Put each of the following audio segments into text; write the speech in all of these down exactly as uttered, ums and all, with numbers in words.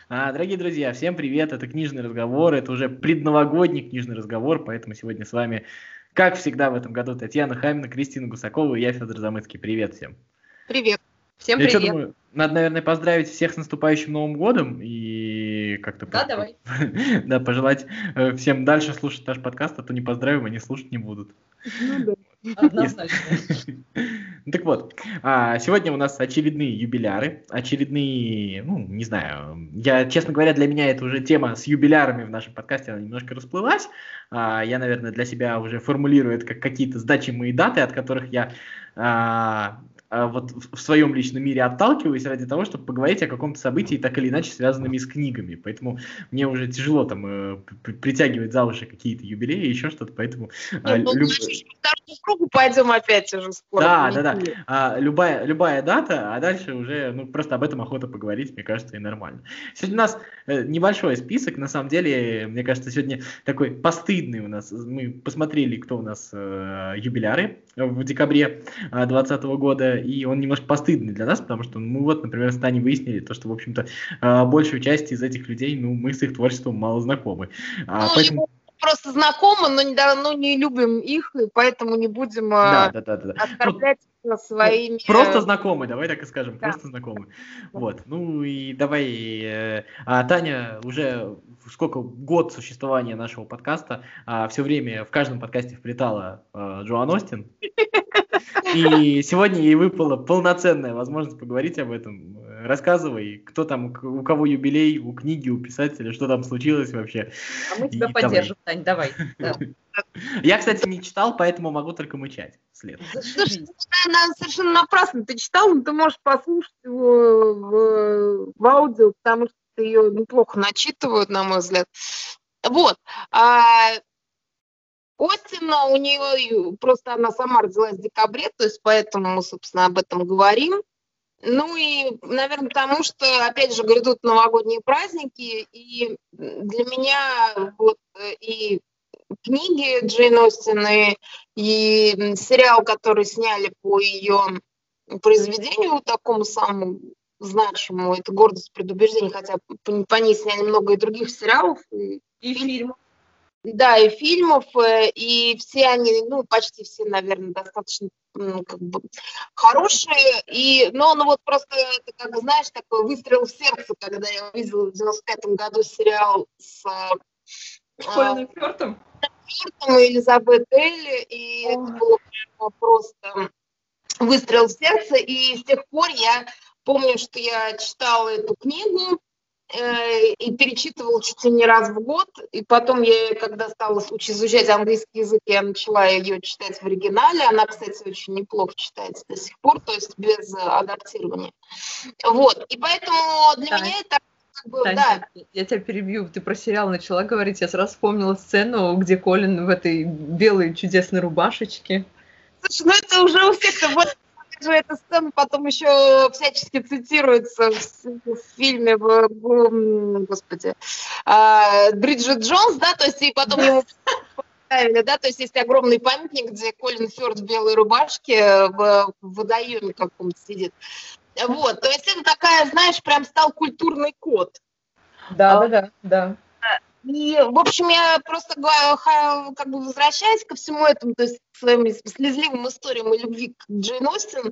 А, Дорогие друзья, всем привет, это «Книжный разговор», это уже предновогодний книжный разговор, поэтому сегодня с вами, как всегда в этом году, Татьяна Хамина, Кристина Гусакова и я, Федор Замыцкий. Привет всем. Привет. Всем Я что привет. думаю, надо, наверное, поздравить всех с наступающим Новым годом и как-то Да, по- давай. да, пожелать э, всем дальше слушать наш подкаст, а то не поздравим, они слушать не будут. Ну да, Если- однозначно. Ну, Так вот, а, сегодня у нас очередные юбиляры, очередные, ну, не знаю, я, честно говоря, для меня это уже тема с юбилярами в нашем подкасте, она немножко расплылась. А, Я, наверное, для себя уже формулирую это как какие-то значимые даты, от которых я а, а, вот в в своем личном мире отталкиваюсь ради того, чтобы поговорить о каком-то событии, так или иначе связанными с книгами. Поэтому мне уже тяжело там э, п- притягивать за уши какие-то юбилеи, еще что-то, поэтому а, Нет, ну мы люб- же по второму кругу пойдем опять уже скоро. да, по да, да. неделе. А, любая, любая дата, а дальше уже, ну, просто об этом охота поговорить, мне кажется, и нормально. Сегодня у нас э, небольшой список, на самом деле, мне кажется, сегодня такой постыдный у нас. Мы посмотрели, кто у нас э, юбиляры в декабре двадцатого года, и он немножко постыдный для нас, потому что мы вот, например, с Таней выяснили то, что, в общем-то, э, большую часть из этих людей, ну, мы с их творчеством мало знакомы. А, Ну, поэтому... либо просто знакомы, но не, да- но не любим их, и поэтому не будем Да, э, да, да, да. да. Ну, оскорблять Ну, своими... просто э, знакомы, давай так и скажем, да. просто знакомы. Вот, ну и давай, э, а, Таня уже сколько, год существования нашего подкаста, а, все время в каждом подкасте вплетала а, Джоан Остин, и сегодня ей выпала полноценная возможность поговорить об этом. Э, Рассказывай, кто там, у к- у кого юбилей, у книги, у писателя, что там случилось вообще, А мы тебя и давай. поддержим, Тань, давай. Да. Я, кстати, не читал, поэтому могу только мычать вслед. Слушай, наверное, совершенно напрасно ты читал, но ты можешь послушать его в, в аудио, потому что ее неплохо начитывают, на мой взгляд. Вот. А Остин, у нее просто она сама родилась в декабре, то есть поэтому мы, собственно, об этом говорим. Ну и, наверное, потому что, опять же, грядут новогодние праздники, и для меня вот э, и книги Джейн Остин, и, и сериал, который сняли по ее произведению, такому самому значимому, это «Гордость и предубеждение», хотя по, по ней сняли много и других сериалов, и, И фильмов. да, и фильмов, э, и все они, ну, почти все, наверное, достаточно м, как бы хорошие. И, но ну, вот просто, это, как бы, знаешь, такой выстрел в сердце, когда я увидела в девяносто пятом году сериал с э, Колином Фёртом. Фёртом и Элизабет Элли, и О. это было прямо просто выстрел в сердце. И с тех пор я помню, что я читала эту книгу, и перечитывала чуть ли не раз в год, и потом я, когда стала изучать английский язык, я начала ее читать в оригинале, она, кстати, очень неплохо читается до сих пор, то есть без адаптирования. Вот, и поэтому для Тань, меня это как бы, Тань, да. я тебя перебью, ты про сериал начала говорить, я сразу вспомнила сцену, где Колин в этой белой чудесной рубашечке. Слушай, ну это уже у всех, вот же эта сцена потом еще всячески цитируется в, в фильме, в, в, господи, а, Бриджит Джонс, да, то есть и потом ему поставили, да, то есть есть огромный памятник, где Колин Фёрд в белой рубашке в, в водоеме каком-то сидит. Вот, то есть это такая, знаешь, прям стал культурный код. Да, да, да, да. И, в общем, я просто как бы возвращаясь ко всему этому, то есть к своим слезливым историям и любви к Джейн Остин,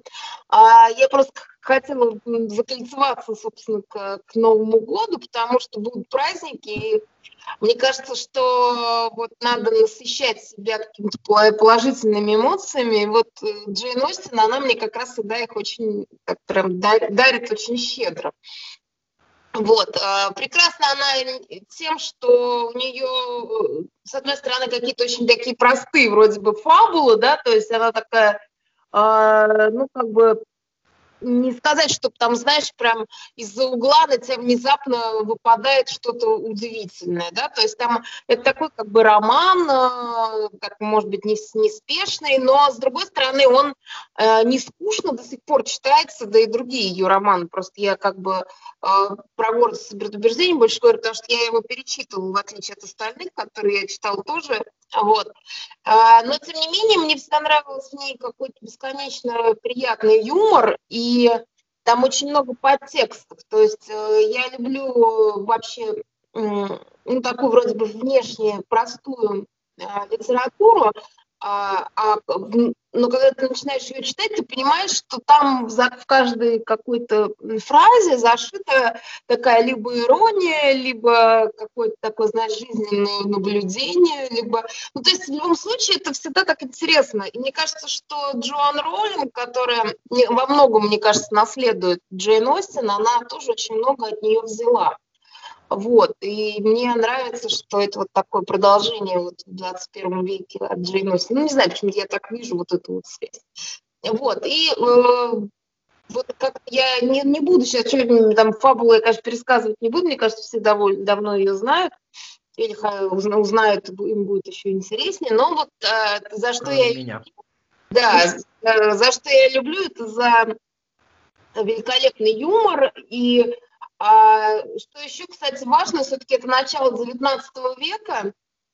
я просто хотела закольцеваться, собственно, к, к Новому году, потому что будут праздники, и мне кажется, что вот надо насыщать себя какими-то положительными эмоциями. И вот Джейн Остин, она мне как раз всегда их очень, так прям дарит, дарит очень щедро. Вот, прекрасна она тем, что у нее, с одной стороны, какие-то очень такие простые вроде бы фабулы, да, то есть она такая, ну, как бы, не сказать, что там, знаешь, прям из-за угла на тебя внезапно выпадает что-то удивительное, да, то есть там это такой как бы роман, как может быть, неспешный, но, с другой стороны, он не скучно до сих пор читается, да и другие ее романы, просто я как бы про «Гордость и предубеждение» больше говорю, потому что я его перечитывала, в отличие от остальных, которые я читала тоже, вот. Но, тем не менее, мне всегда нравился в ней какой-то бесконечно приятный юмор, и там очень много подтекстов. То есть э, я люблю вообще м, ну, такую вроде бы внешне простую э, литературу, а, а, в- но когда ты начинаешь ее читать, ты понимаешь, что там за, в каждой какой-то фразе зашита такая либо ирония, либо какое-то такое, знаешь, жизненное наблюдение, либо... Ну, то есть в любом случае это всегда так интересно. И мне кажется, что Джоан Роулинг, которая не- во многом, мне кажется, наследует Джейн Остин, она тоже очень много от нее взяла. Вот, и мне нравится, что это вот такое продолжение вот в двадцать первом веке от Джейн Остин. Ну, не знаю, почему я так вижу вот эту вот связь. Вот, и э, вот как я не, не буду сейчас, что там фабулу я, конечно, пересказывать не буду, мне кажется, все довольно давно ее знают, или ха- узна- узнают, им будет еще интереснее, но вот э, за что Кроме я, меня. да, э, за что я люблю, это за великолепный юмор, и а, что еще, кстати, важно, все-таки это начало девятнадцатого века,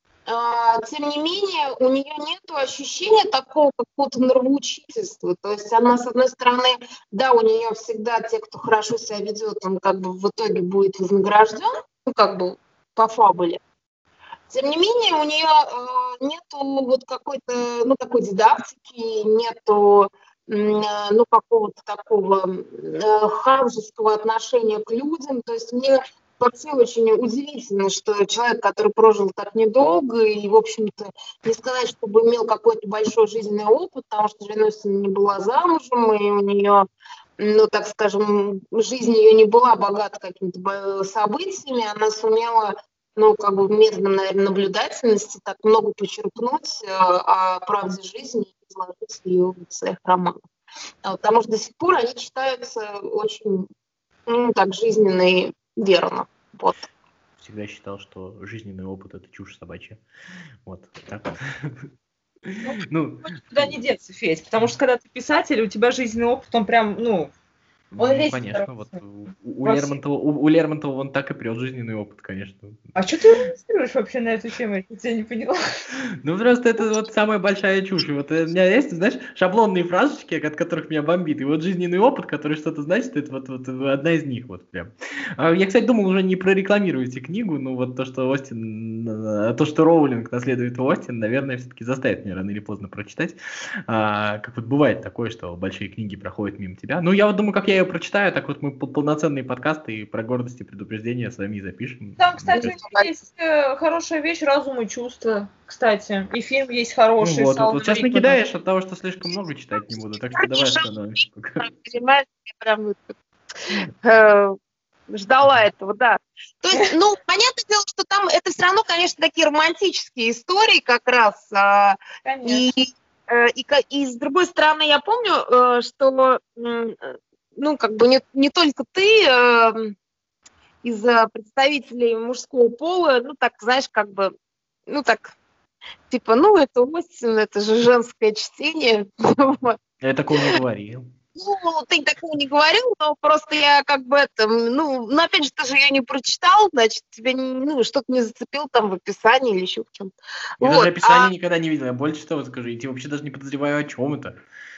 а, тем не менее, у нее нет ощущения такого какого-то нравоучительства. То есть она, с одной стороны, да, у нее всегда те, кто хорошо себя ведет, он как бы в итоге будет вознагражден, ну, как бы по фабуле. Тем не менее, у нее э, нету вот какой-то, ну, такой дидактики, нету, м, э, ну, какого-то такого э, ханжеского отношения к людям. То есть мне вообще очень удивительно, что человек, который прожил так недолго и, в общем-то, не сказать, чтобы имел какой-то большой жизненный опыт, потому что Джейн Остин не была замужем, и у нее, ну, так скажем, жизнь ее не была богата какими-то бо- событиями, она сумела, ну, как бы методом, наверное, наблюдательности так много почерпнуть э, о правде жизни и изложить ее в своих романах. А вот, потому что до сих пор они читаются очень, ну, так жизненно и верно. Вот. Всегда считал, что жизненный опыт — это чушь собачья. Вот так вот. Ну, Ну, никуда не деться, Федь, потому что когда ты писатель, у тебя жизненный опыт, он прям, ну, он ну, весь конечно, вот второй. у, у Во всем. Лермонтова, у, у Лермонтова он так и прет жизненный опыт, конечно. А что ты иронизируешь вообще на эту тему? Я тебя не поняла. Ну, просто это вот самая большая чушь. Вот у меня есть, знаешь, шаблонные фразочки, от которых меня бомбит. И вот жизненный опыт, который что-то значит, это вот, вот одна из них вот прям. А Я, кстати, думал уже не прорекламировать книгу, но вот то, что Остин, э, то, что Роулинг наследует у Остин, наверное, все-таки заставит меня рано или поздно прочитать. А, как вот бывает такое, что большие книги проходят мимо тебя. Ну, я вот думаю, как я ее прочитаю, так вот мы пол- полноценные подкасты и про гордость и предупреждение с вами и запишем. Там, Мне кстати, у кажется, них есть э, хорошая вещь «Разум и чувства», кстати. И фильм есть Ну хороший с вот, вот, вот Аланом сейчас Рикманом. накидаешь от того, что слишком много читать не буду, так что давай остановимся пока. Понимаешь, я прям вот, э, ждала этого, да. То есть, ну, понятное дело, что там это все равно, конечно, такие романтические истории как раз. а, Конечно. И, э, и, ка- и с другой стороны, я помню, э, что, м, э, ну, как бы не, не только ты э, из э, представителей мужского пола, ну, так, знаешь, как бы, ну, так, типа, ну, это Остин, это же женское чтение. Вот. Я такого не говорил. Ну, ты такого не говорил, но просто я как бы это, ну, ну, опять же, ты же ее не прочитал, значит, тебя, не- ну, что-то не зацепил там в описании или еще в чем-то. Я даже Вот, описания а, никогда не видел. Я больше того скажу. Я вообще даже не подозреваю, о чем это.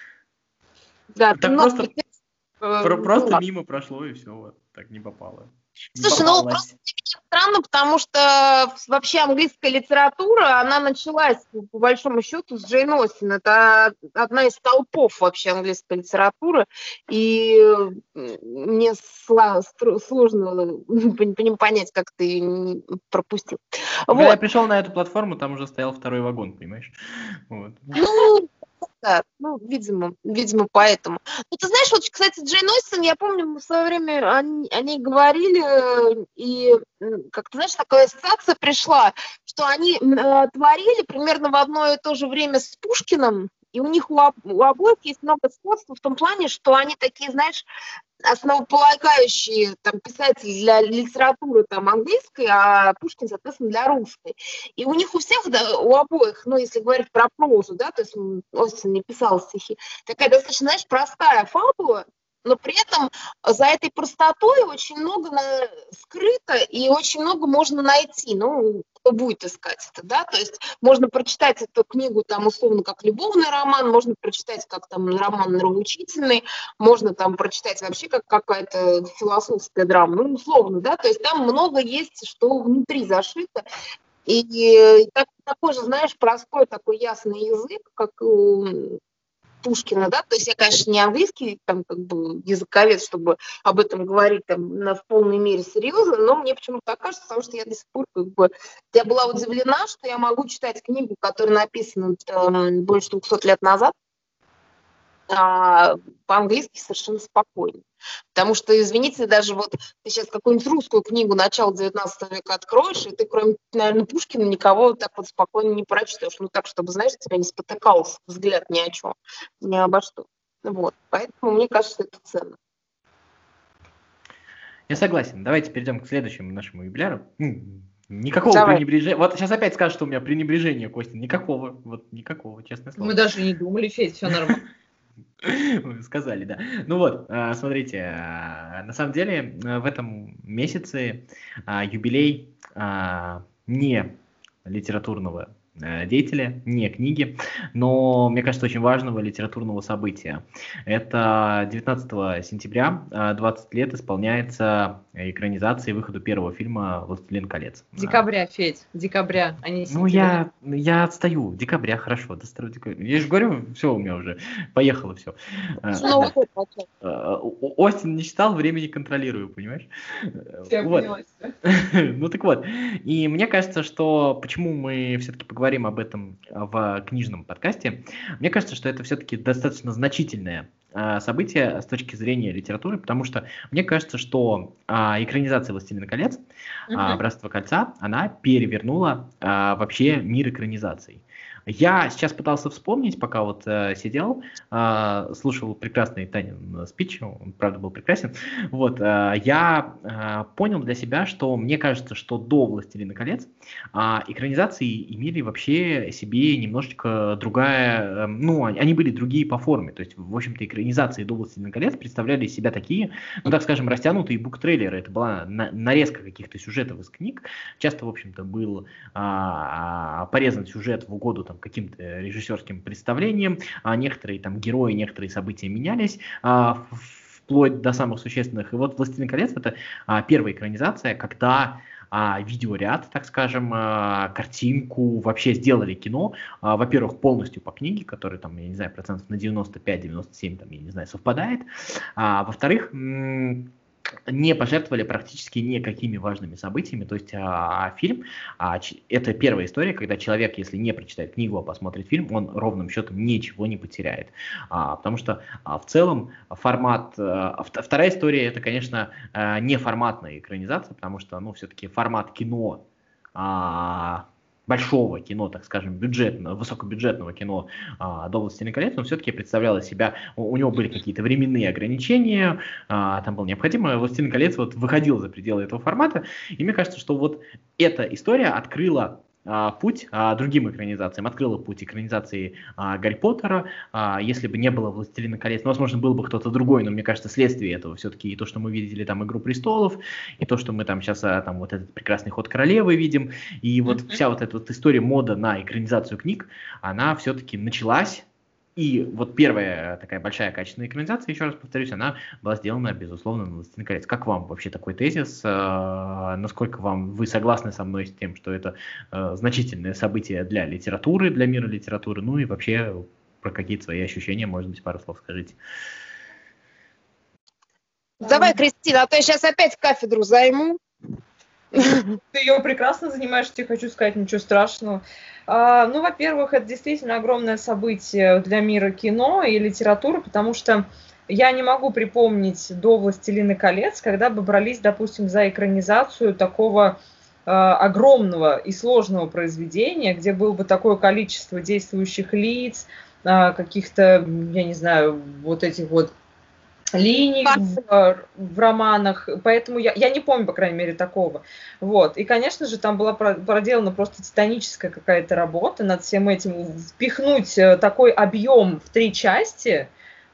да, ты Так много просто, потерял, э, про- ну, просто ладно. мимо прошло и все. Вот, так не попало. Не Слушай, ну, попалось. просто для меня странно, потому что вообще английская литература, она началась, по по большому счету, с Джейн Остин. Это одна из столпов вообще английской литературы, и э, мне сла- стру- сложно пон- пон- понять, как ты н- пропустил. Ну, Когда я Вот. пришел на эту платформу, там уже стоял второй вагон, понимаешь? Вот. Ну, да, ну, видимо, видимо, поэтому. Ну, ты знаешь, вот, кстати, Джейн Остин, я помню, мы в свое время они, они говорили, э, и, м, как ты знаешь, такая ассоциация пришла, что они м, э, творили примерно в одно и то же время с Пушкиным, и у них у, об- у обоих есть много сходства в том плане, что они такие, знаешь, основополагающие там, писатели для литературы там, английской, а Пушкин, соответственно, для русской. И у них у всех, да, у обоих, ну, если говорить про прозу, да, то есть м, Остин не писал стихи, такая достаточно, знаешь, простая фабула, но при этом за этой простотой очень много на- скрыто и очень много можно найти, ну, кто будет искать это, да, то есть можно прочитать эту книгу там условно как любовный роман, можно прочитать как там роман нравоучительный, можно там прочитать вообще как какая-то философская драма, ну, условно, да, то есть там много есть, что внутри зашито, и так, такой же, знаешь, простой такой ясный язык, как у Пушкина, да, то есть я, конечно, не английский там как бы языковед, чтобы об этом говорить там на в полной мере серьезно, но мне почему-то так кажется, потому что я до сих пор как бы, я была удивлена, что я могу читать книгу, которая написана там, больше двухсот лет назад, а, по-английски совершенно спокойно. Потому что, извините, даже вот ты сейчас какую-нибудь русскую книгу начала девятнадцатого века откроешь, и ты, кроме, наверное, Пушкина, никого так вот спокойно не прочтешь. Ну, так, чтобы, знаешь, тебя не спотыкался взгляд ни о чем, ни обо что. Вот. Поэтому мне кажется, это ценно. Я согласен. Давайте перейдем к следующему нашему юбиляру. М, Никакого Давай. пренебрежения. Вот сейчас опять скажут, что у меня пренебрежение, Костя. Никакого. Вот никакого, честное слово. Мы даже не думали, Федь, все нормально. Вы сказали, да. Ну вот, а, смотрите, а, на самом деле а, в этом месяце а, юбилей а, не литературного э, деятеля, не книги, но, мне кажется, очень важного литературного события. Это девятнадцатого сентября, а, двадцать лет исполняется экранизации выходу первого фильма «Властелин колец». Декабря, Федь, декабря, а не Ну, сентября. я, я отстаю. Декабря, хорошо. До второго декабря. Я же говорю, все у меня уже поехало все. С Нового года начать. Остин не читал, времени контролирую, понимаешь? Я Вот. поняла тебя. Ну так вот. И мне кажется, что почему мы все-таки поговорим об этом в книжном подкасте, мне кажется, что это все-таки достаточно значительное а, событие с точки зрения литературы, потому что мне кажется, что а, экранизация «Властелина колец», а, Мгм. «Братство кольца», она перевернула а, вообще мир экранизаций. Я сейчас пытался вспомнить, пока вот э, сидел, э, слушал прекрасный Танин спич, он правда был прекрасен. Вот, э, я э, понял для себя, что мне кажется, что до «Властелина колец» э, экранизации имели вообще себе немножечко другая, э, ну, они были другие по форме. То есть, в общем-то, экранизации до «Властелина колец» представляли из себя такие, ну, так скажем, растянутые буктрейлеры. Это была на- нарезка каких-то сюжетов из книг. Часто, в общем-то, был а, порезан сюжет в угоду там, каким-то режиссерским представлениям, а некоторые там герои, некоторые события менялись, а, вплоть до самых существенных. И вот «Властелин колец» — это а, первая экранизация, когда а, видеоряд, так скажем, а, картинку вообще сделали кино, а, во-первых, полностью по книге, которая там, я не знаю, процентов на девяносто пять - девяносто семь, там, я не знаю, совпадает, а, во-вторых, м- не пожертвовали практически никакими важными событиями. То есть а, фильм, а, ч- это первая история, когда человек, если не прочитает книгу, а посмотрит фильм, он ровным счетом ничего не потеряет. А, потому что а, в целом формат... а, вт- вторая история, это, конечно, а, не форматная экранизация, потому что, ну, все-таки формат кино, а, большого кино, так скажем, бюджетного, высокобюджетного кино а, до «Властелина колец», он все-таки представлял из себя, у, у него были какие-то временные ограничения, а, там было необходимо, «Властелин колец» вот выходил за пределы этого формата, и мне кажется, что вот эта история открыла а, путь а, другим экранизациям, открыла путь экранизации а, Гарри Поттера. А, если бы не было «Властелина колец», ну, возможно, был бы кто-то другой, но мне кажется, следствие этого все-таки и то, что мы видели там «Игру престолов», и то, что мы там сейчас а, там вот этот прекрасный «Ход королевы» видим, и вот Мгм. вся вот эта вот история мода на экранизацию книг, она все-таки началась. И вот первая такая большая качественная экранизация, еще раз повторюсь, она была сделана, безусловно, на «Властелин колец». Как вам вообще такой тезис? Э, Насколько вам вы согласны со мной с тем, что это э, значительное событие для литературы, для мира литературы? Ну и вообще про какие-то свои ощущения, может быть, пару слов скажите. Давай, Кристина, а то я сейчас опять кафедру займу. Ты ее прекрасно занимаешь, тебе хочу сказать, ничего страшного. А, ну, во-первых, это действительно огромное событие для мира кино и литературы, потому что я не могу припомнить до «Властелина колец», когда бы брались, допустим, за экранизацию такого а, огромного и сложного произведения, где было бы такое количество действующих лиц, а, каких-то, я не знаю, вот этих вот линий в, в романах, поэтому я, я не помню, по крайней мере, такого. Вот. И, конечно же, там была проделана просто титаническая какая-то работа над всем этим. Впихнуть такой объем в три части,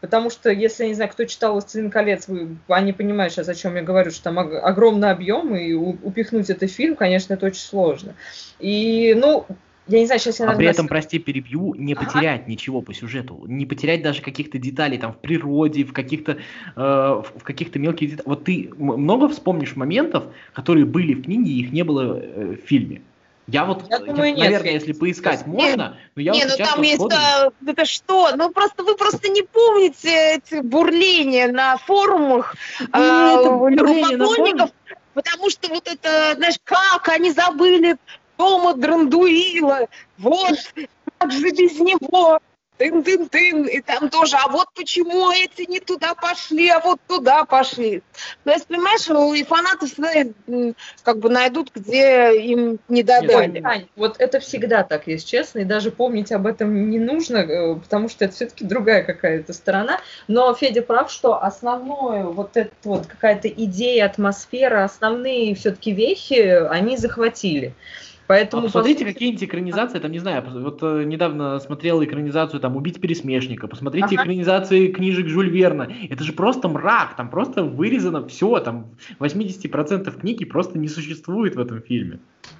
потому что, если, я не знаю, кто читал «Властелин колец», вы, они понимают сейчас, о чем я говорю, что там огромный объем, и упихнуть этот фильм, конечно, это очень сложно. И, ну, я не знаю, сейчас я, А наверное, при этом, прости, перебью, не Ага. потерять ничего по сюжету, не потерять даже каких-то деталей там в природе, в каких-то, э, в каких-то мелких деталях. Вот ты м- много вспомнишь моментов, которые были в книге, и их не было э, в фильме. Я вот, Я я, думаю, нет. наверное, если поискать Нет, можно, но я Не, вот ну сейчас там вот есть, сходу... а, это что? Ну просто вы просто не помните эти бурления на форумах а, Это у бурление на форуме. поклонников, потому что вот это, знаешь, как они забыли Тома Драндуила, вот, как же без него, тын-тын-тын, и там тоже, а вот почему эти не туда пошли, а вот туда пошли. То есть, понимаешь, и фанаты всегда м, как бы найдут, где им не Ой, додали. Тань, вот это всегда так, если честно, и даже помнить об этом не нужно, э, потому что это все-таки другая какая-то сторона. Но Федя прав, что основное, вот это вот какая-то идея, атмосфера, основные все-таки вехи, они захватили. А Поэтому, по посмотрите сути, какие-нибудь экранизации, там, не знаю, пос- вот э, недавно смотрел экранизацию, там, «Убить пересмешника», посмотрите Ага. экранизации книжек Жюль Верна, это же просто мрак, там просто вырезано все, там восемьдесят процентов книги просто не существует в этом фильме.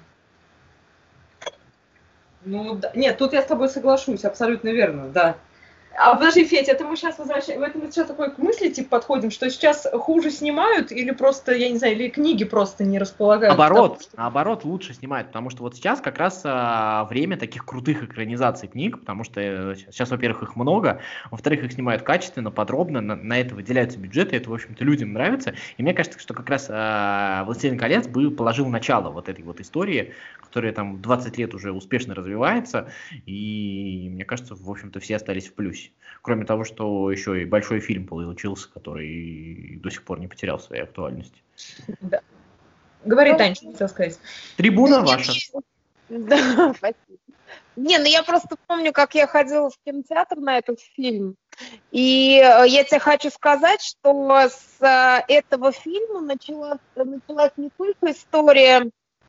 Ну, да. Нет, тут я с тобой соглашусь, абсолютно верно, да. А подожди, Федь, это мы сейчас возвращаем, это мы сейчас такой к мысли типа подходим, что сейчас хуже снимают или просто, я не знаю, или книги просто не располагают. Наоборот, Потому что- наоборот, лучше снимают, потому что вот сейчас как раз а, время таких крутых экранизаций книг, потому что э, сейчас, во-первых, их много, во-вторых, их снимают качественно, подробно, на, на это выделяются бюджеты, это, в общем-то, людям нравится, и мне кажется, что как раз а, «Властелин колец» бы положил начало вот этой вот истории, которая там двадцать лет уже успешно развивается, и мне кажется, в общем-то, все остались в плюсе. Кроме того, что еще и большой фильм получился, который до сих пор не потерял своей актуальности. Да. Говори, Ну, Тань, что хотела сказать? Трибуна Не, ваша. Да, спасибо. Не, ну я просто помню, как я ходила в кинотеатр на этот фильм. И э, я тебе хочу сказать, что с э, этого фильма началась, началась не только история,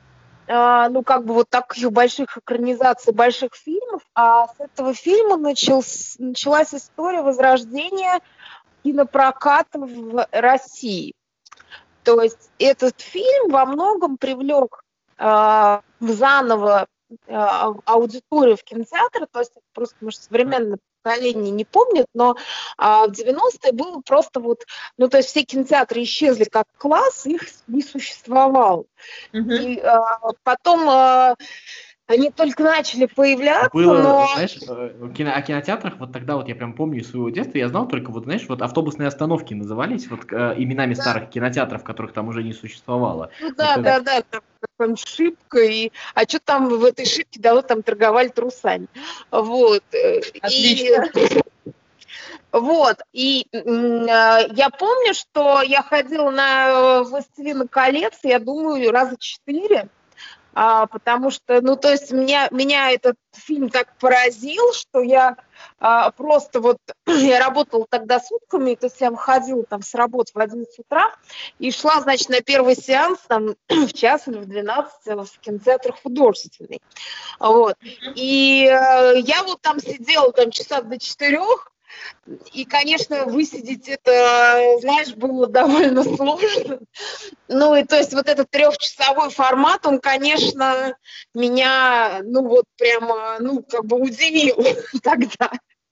э, ну как бы вот таких больших экранизаций, больших фильмов, а с этого фильма началась, началась история возрождения кинопроката в России. То есть этот фильм во многом привлек э, заново э, аудиторию в кинотеатр, то есть просто, может, современное поколение не помнит, но э, в девяностые было просто вот, ну, то есть все кинотеатры исчезли как класс, их не существовало. Мгм. И э, потом э, они только начали появляться, Было, но... знаешь, э, кино, о кинотеатрах, вот тогда вот я прям помню из своего детства, я знал только, вот знаешь, вот автобусные остановки назывались вот э, именами Да. старых кинотеатров, которых там уже не существовало. Ну Вот да, это- да, да, там, там шибка, и, а что там в этой шибке, да, вот там торговали трусами. Вот. э, Отлично. И, вот, и м, э, я помню, что я ходила на э, «Властелина колец», я думаю, раза четыре, а, потому что, ну, то есть меня, меня этот фильм так поразил, что я а, просто вот, я работала тогда сутками, то есть я выходила там с работы в одиннадцать утра и шла, значит, на первый сеанс там в час или в двенадцать в кинотеатр художественный. Вот. И э, я вот там сидела там часа до четырех, и, конечно, высидеть это, знаешь, было довольно сложно. Ну, и то есть вот этот трехчасовой формат, он, конечно, меня, ну, вот прямо, ну, как бы удивил тогда.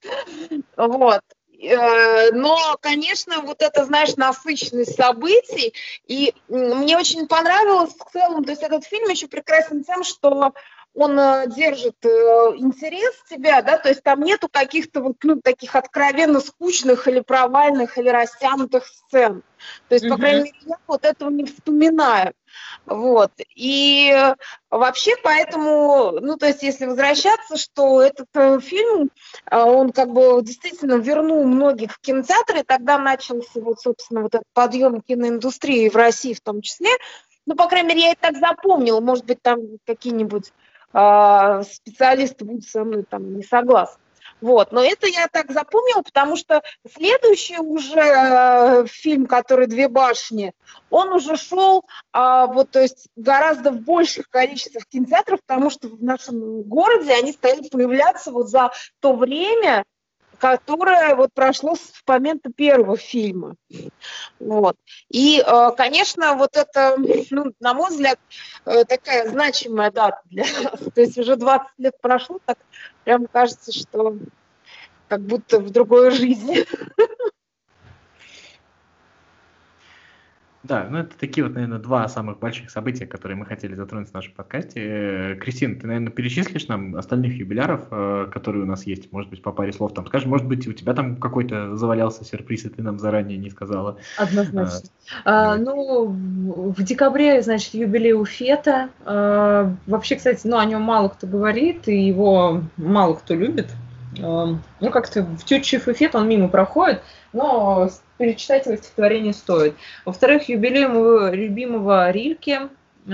Вот. Э, Но, конечно, вот это, знаешь, насыщенность событий. И м, мне очень понравилось в целом, то есть этот фильм еще прекрасен тем, что он э, держит э, интерес тебя, да, то есть там нету каких-то вот, ну, таких откровенно скучных или провальных, или растянутых сцен. То есть, по Мгм. крайней мере, я вот этого не вспоминаю. Вот. И э, вообще поэтому, ну, то есть, если возвращаться, что этот э, фильм, э, он как бы действительно вернул многих в кинотеатры, и тогда начался вот, собственно, вот этот подъем киноиндустрии в России в том числе. Ну, по крайней мере, я это так запомнила. Может быть, там какие-нибудь э, специалисты будут со мной там не согласны. Вот, но это я так запомнила, потому что следующий уже э, фильм, который «Две башни», он уже шел а, вот, то есть гораздо в больших количествах кинотеатров, потому что в нашем городе они стали появляться вот за то время, которое вот прошло с момента первого фильма. Вот. И, конечно, вот это, ну, на мой взгляд, такая значимая дата для нас. То есть уже двадцать лет прошло, так прям кажется, что как будто в другой жизни. Да, ну это такие вот, наверное, два самых больших события, которые мы хотели затронуть в нашем подкасте. Кристина, ты, наверное, перечислишь нам остальных юбиляров, которые у нас есть? Может быть, по паре слов там скажешь? Может быть, у тебя там какой-то завалялся сюрприз, и ты нам заранее не сказала? Однозначно. А, ну, в декабре, значит, юбилей у Фета. А, вообще, кстати, ну, о нем мало кто говорит, и его мало кто любит. А, ну, как-то в Тютчев и Фет он мимо проходит, но перечитать его стихотворение стоит. Во-вторых, юбилей моего любимого Рильке,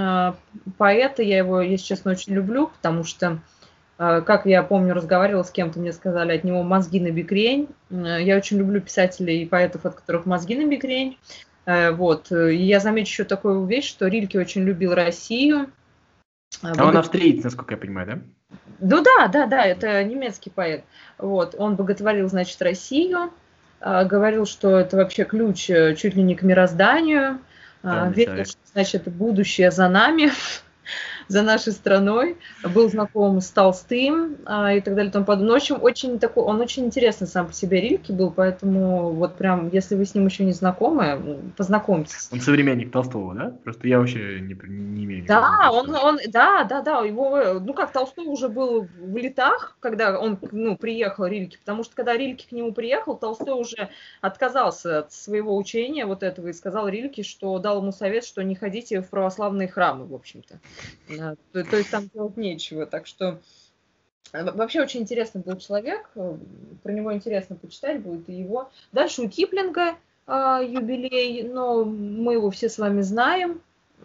поэта. Я его, если честно, очень люблю, потому что, как я помню, разговаривала с кем-то, мне сказали, от него мозги на бекрень. Я очень люблю писателей и поэтов, от которых мозги на бекрень. Вот. И я замечу еще такую вещь, что Рильке очень любил Россию. А Богот... он австриец, насколько я понимаю, да? Ну да, да, да, это немецкий поэт. Вот. Он боготворил, значит, Россию. Говорил, что это вообще ключ чуть ли не к мирозданию. Да, верил, что, значит, будущее за нами, за нашей страной. Был знаком с Толстым и так далее. И тому подобное. В общем, очень такой, он очень интересный сам по себе Рильке был, поэтому вот прям, если вы с ним еще не знакомы, познакомьтесь. Он современник Толстого, да? Просто я вообще не, не имею. Да, он, он, да, да, да, его, ну как, Толстой уже был в летах, когда он, ну, приехал Рильке, потому что когда Рильке к нему приехал, Толстой уже отказался от своего учения вот этого и сказал Рильке, что дал ему совет, что не ходите в православные храмы, в общем-то. То, то есть там делать нечего, так что вообще очень интересный был человек, про него интересно почитать будет и его. Дальше у Киплинга э, юбилей, но мы его все с вами знаем.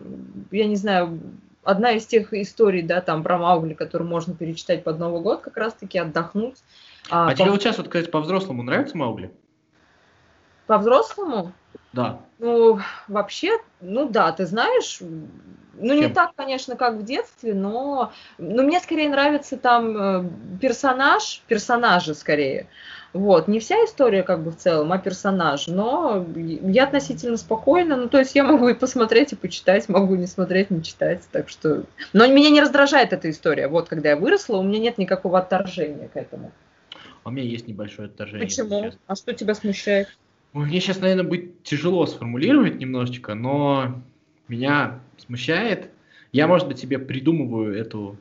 Я не знаю, одна из тех историй, да, там про Маугли, которую можно перечитать под Новый год, как раз-таки отдохнуть. А, а по... тебе вот сейчас, вот, кстати, по-взрослому нравится Маугли? По-взрослому? Да. Ну, вообще, ну да, ты знаешь, ну не Чем? Так, конечно, как в детстве, но, но мне скорее нравится там персонаж, персонажи скорее. Вот, не вся история как бы в целом, а персонаж, но я относительно спокойна, ну то есть я могу и посмотреть, и почитать, могу не смотреть, не читать, так что... Но меня не раздражает эта история, вот когда я выросла, у меня нет никакого отторжения к этому. У меня есть небольшое отторжение. Почему? А что тебя смущает? Мне сейчас, наверное, будет тяжело сформулировать немножечко, но меня смущает, я, может быть, себе придумываю эту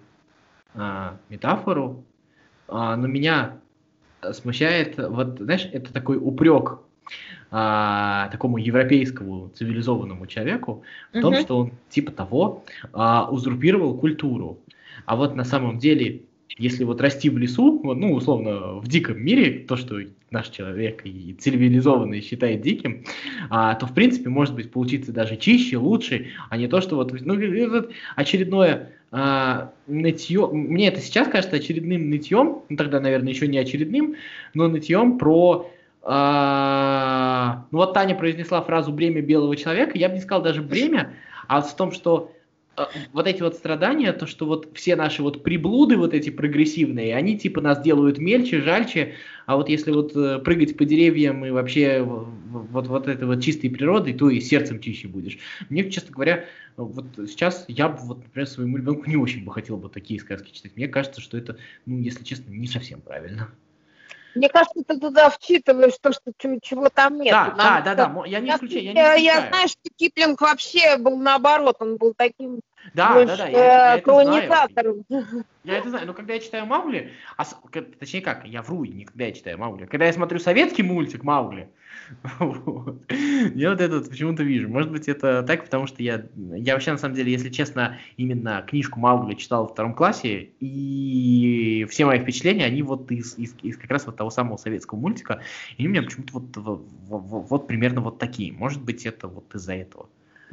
а, метафору, а, но меня смущает, вот, знаешь, это такой упрек а, такому европейскому цивилизованному человеку в том, uh-huh. что он типа того а, узурпировал культуру. А вот на самом деле, если вот расти в лесу, вот, ну, условно, в диком мире, то, что наш человек и цивилизованный считает диким, а, то, в принципе, может быть, получиться даже чище, лучше, а не то, что вот, ну, это очередное а, нытье, мне это сейчас кажется очередным нытьем, ну, тогда, наверное, еще не очередным, но нытьем про, а, ну, вот Таня произнесла фразу «бремя белого человека», я бы не сказал даже «бремя», а в том, что вот эти вот страдания, то, что вот все наши вот приблуды вот эти прогрессивные, они типа нас делают мельче, жальче, а вот если вот прыгать по деревьям и вообще вот, вот этой вот чистой природой, то и сердцем чище будешь. Мне, честно говоря, вот сейчас я бы, вот, например, своему ребенку не очень бы хотел бы такие сказки читать. Мне кажется, что это, ну, если честно, не совсем правильно. Мне кажется, ты туда вчитываешь то, что чего там нет. Да, да, да, да, я не исключаю. Я, не исключаю. я знаю, что Киплинг вообще был наоборот, он был таким да, больше, да, да, я, я это колонизатором. Знаю. Я это знаю, но когда я читаю Маугли, а, точнее как, я вру, никогда я читаю Маугли. Когда я смотрю советский мультик Маугли, вот, я вот этот почему-то вижу. Может быть, это так, потому что я, я вообще, на самом деле, если честно, именно книжку Маугли читал во втором классе, и все мои впечатления, они вот из, из, из как раз вот того самого советского мультика, и они у меня почему-то вот, вот, вот, вот примерно вот такие. Может быть, это вот из-за этого.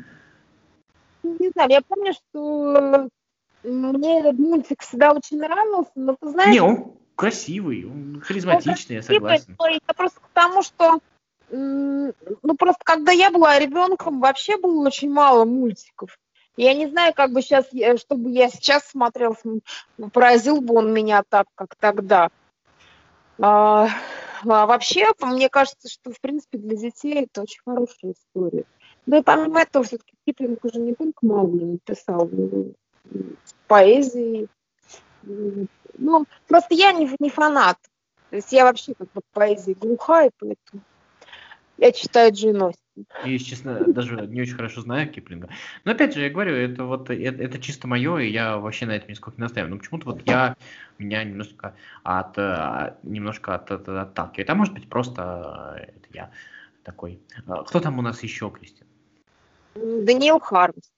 Не знаю, я помню, что мне этот мультик всегда очень нравился, но ты знаешь... Не, он красивый, он харизматичный, я согласен. Я просто к тому, что ну просто когда я была ребенком, вообще было очень мало мультиков. Я не знаю, как бы сейчас, чтобы я сейчас смотрела, поразил бы он меня так, как тогда. А, а вообще, по- мне кажется, что, в принципе, для детей это очень хорошая история. Ну и помимо этого, все-таки Киплинг уже не только Маугли писал, но и поэзии. М, Ну, просто я не, не фанат. То есть я вообще как бы к поэзии глухая, поэтому я читаю Джейн Остин. И, если честно, даже не очень хорошо знаю Киплинга. Но опять же, я говорю, это вот это, это чисто мое, и я вообще на этом нисколько не настаиваю. Но почему-то вот я меня немножко от э, немножко от, от- отталкивает. А может быть, просто э, это я такой. А кто там у нас еще, Кристина? М, Даниэл Хармс.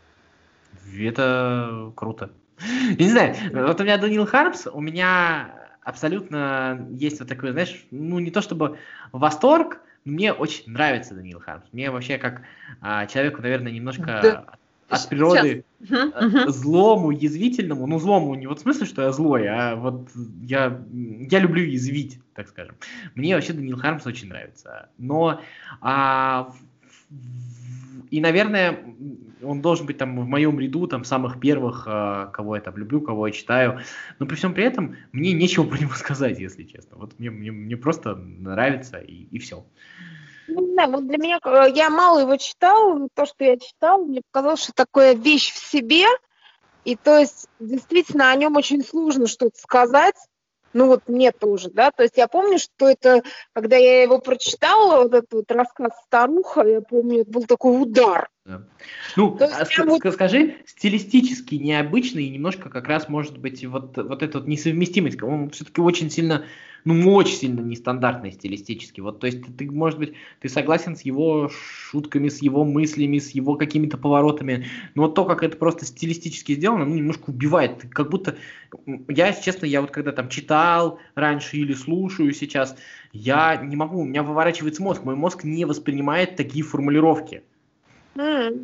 Это круто. Я не знаю, вот у меня Даниил Хармс, у меня абсолютно есть вот такой, знаешь, ну не то чтобы восторг, но мне очень нравится Даниил Хармс. Мне вообще как а, человеку, наверное, Да. немножко от Щ- природы Мгм, э, мгм. злому, язвительному, ну злому не вот в смысле, что я злой, а вот я, я люблю язвить, так скажем. Мне вообще Даниил Хармс очень нравится. Но а, в- в- и, наверное, он должен быть там в моем ряду там самых первых, а, кого я там люблю, кого я читаю. Но при всем при этом мне нечего про него сказать, если честно. Вот мне, мне, мне просто нравится и, и все. Ну, не знаю, вот для меня, э, я мало его читала, но то, что я читала, мне показалось, что такое вещь в себе, и то есть действительно о нем очень сложно что-то сказать, ну вот мне тоже, да, то есть я помню, что это, когда я его прочитала, вот этот вот рассказ «Старуха», я помню, это был такой удар. Да. Ну, То а есть прям ск- вот, ска- скажи, стилистически необычный и немножко как раз может быть вот, вот эта вот несовместимость. Он все-таки очень сильно, ну, очень сильно нестандартный стилистически. Вот, то есть ты, может быть, ты согласен с его шутками, с его мыслями, с его какими-то поворотами, но вот то, как это просто стилистически сделано, ну, немножко убивает. Ты как будто, м, я, если честно, я вот когда там читал раньше или слушаю сейчас, я не могу, у меня выворачивается мозг, мой мозг не воспринимает такие формулировки. м,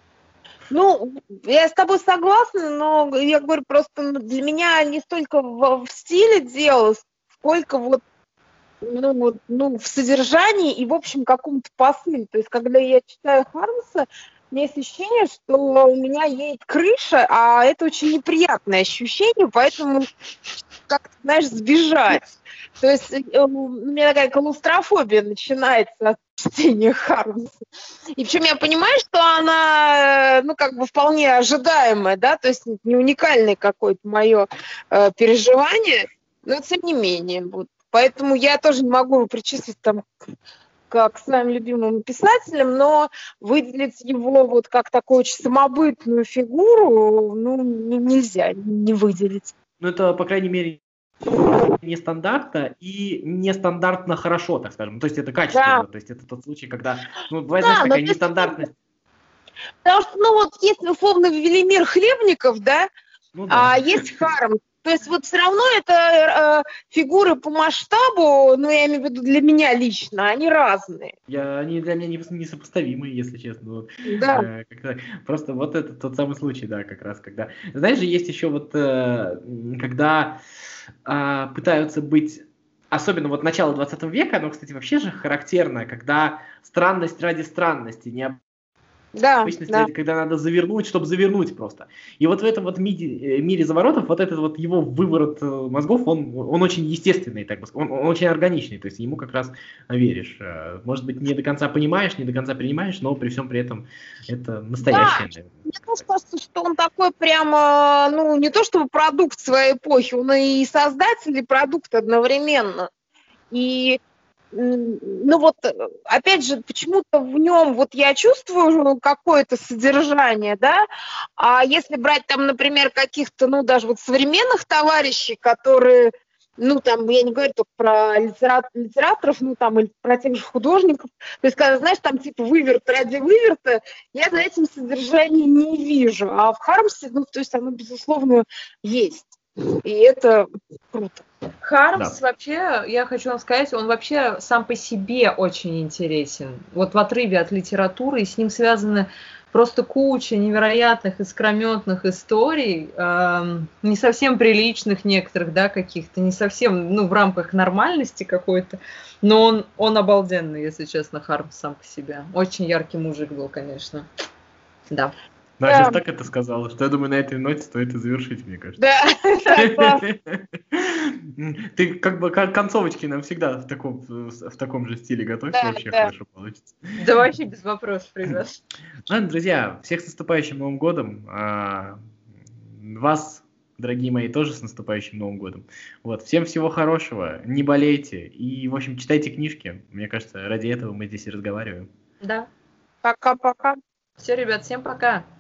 ну, я с тобой согласна, но я говорю, просто ну, для меня не столько в, в стиле дело, сколько вот ну, вот, ну, в содержании и, в общем, каком-то посыле. То есть, когда я читаю Хармса, у меня есть ощущение, что у меня едет крыша, а это очень неприятное ощущение, поэтому как-то, знаешь, сбежать. То есть э, у меня такая клаустрофобия начинается от чтения Хармса. И причем я понимаю, что она, э, ну, как бы вполне ожидаемая, да, то есть не уникальное какое-то мое э, переживание, но тем не менее, вот. Поэтому я тоже не могу его причислить там к, к своим любимым писателям, но выделить его вот как такую очень самобытную фигуру, ну, не- нельзя не выделить. Ну, это, по крайней мере, нестандартно и нестандартно хорошо, так скажем. То есть это Да, качественно. То есть это тот случай, когда, ну, бывает, знаешь, да, но такая то есть, нестандартность. потому что, ну, вот есть условно Велимир Хлебников, да, Ну да. а есть Харм. То есть вот все равно это э, фигуры по масштабу, ну, я имею в виду для меня лично, они разные. Я, они для меня не- несопоставимые, если честно. Вот, Да. э, как-то просто вот это тот самый случай, да, как раз, когда... Знаешь же, есть еще вот, э, м, когда а, пытаются быть... Особенно вот начало двадцатого века, оно, кстати, вообще же характерно, когда странность ради странности, не Да, обычности, да. это когда надо завернуть, чтобы завернуть просто. И вот в этом вот миде- э, мире заворотов, вот этот вот его выворот э, мозгов, он, он очень естественный, так бы сказать, он, он очень органичный, то есть ему как раз веришь. Э, Может быть, не до конца понимаешь, не до конца принимаешь, но при всем при этом это Да, настоящее, наверное. мне тоже кажется, что он такой прямо, ну, не то чтобы продукт своей эпохи, он и создатель, и продукт одновременно. И м, ну вот, э, опять же, почему-то в нем вот я чувствую какое-то содержание, да, а если брать там, например, каких-то, ну, даже вот современных товарищей, которые, ну, там, я не говорю только про литера- литераторов, ну, там, или про тех же художников, то есть, когда, знаешь, там, типа, выверт ради выверта, я за этим содержания не вижу, а в Хармсе, ну, то есть, оно, безусловно, есть, и это круто. Хармс Да. вообще, я хочу вам сказать, он вообще сам по себе очень интересен. Вот в отрыве от литературы, и с ним связаны просто куча невероятных, искрометных историй, эм, не совсем приличных некоторых, да, каких-то, не совсем, ну, в рамках нормальности какой-то, но он, он обалденный, если честно, Хармс сам по себе. Очень яркий мужик был, конечно. Да. Да, сейчас так это сказала, что я думаю, на этой ноте стоит и завершить, мне кажется. Да, да, классно. Ты как бы как концовочки нам всегда в таком, в таком же стиле готовь, Да, вообще да. хорошо получится. Да вообще без вопросов, ребят. Ладно, друзья, всех с наступающим Новым годом. А, Вас, дорогие мои, тоже с наступающим Новым годом. Вот, всем всего хорошего, не болейте и, в общем, читайте книжки. Мне кажется, ради этого мы здесь и разговариваем. Да. Пока-пока. Все, ребят, всем пока.